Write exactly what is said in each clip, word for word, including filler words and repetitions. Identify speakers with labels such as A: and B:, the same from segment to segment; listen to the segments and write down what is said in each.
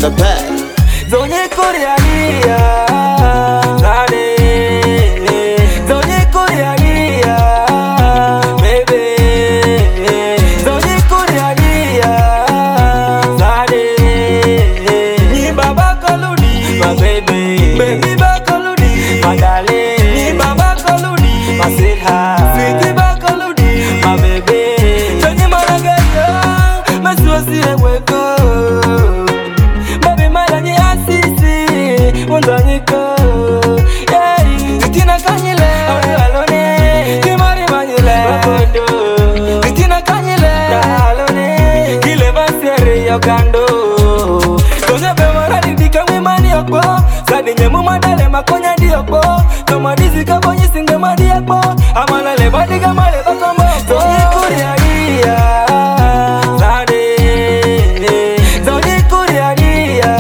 A: the bed.
B: Zonye Koreania, Zade. Zonye Koreania, baby. Zonye Koreania, Zade. Ni baba koludi, my baby. Baby ba koludi, my darling. Ni baba koludi, my sweetheart. Sweetie ba koludi, my baby. Zonye maragaya, my sweetie weko. Unzanyika, yeah. Kitina kanyile, alone. Kimari manyile, bakondo. Kitina kanyile, alone. Kile basere yokando. Tonya bemara didika mwimani yoko. Sadi nyemu madale makonya diyoko. Toma dizika bonyi singe madi yoko. Amala le badiga male bakombo. Zonye Koreania, Zade. Zonye Koreania.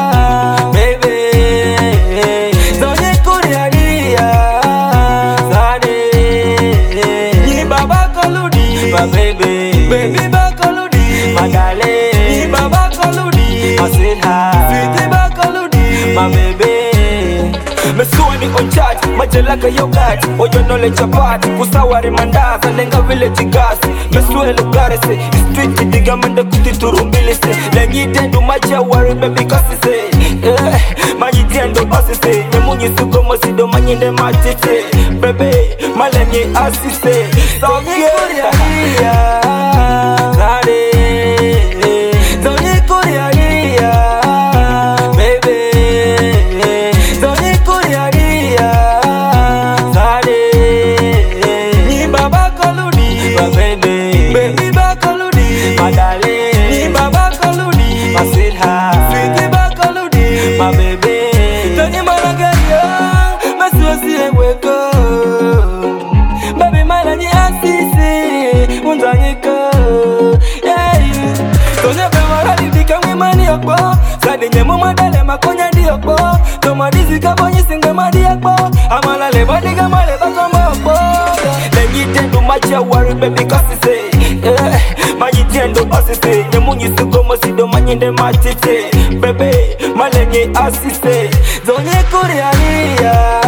B: My baby, baby ba koludi, my darling. Ni baba koludi, my sweetheart. Sweetie ba koludi, my baby. Me suani on charge, majelaka yogurt. Oyo knowledge apart, kusawari mandaza, nenga village gas. Me suele garese, street kidiga mende kuti turumbilise. Lengi dendu macha wari baby kasi se. Maji tiendo asise, nyemunyi sugomo sido manyinde matite. Baby, malenye asise. Zonye Koreania, Zade. Zonye Koreania, baby. Zonye Koreania, Zade. Ni baba koludi, my baby. Baby ba koludi, my darling. Ni baba koludi, my sweetheart. Sweetie ba koludi, my baby. Zonye maragaya, my sweetie weko. Baby malani asisi, unzanyika, yeah. Tonya bemara didika mwimani yoko. Sadi nyemu madale makonya diyoko. Toma dizika bonyi singe madi yoko. Amala le badiga male bakombo yoko. Lengi tendu macha wari baby kasi se. Maji tiendo asise, nyemu nyisugomo sido manyinde matite. Baby, malenye asise. Zonye Koreania.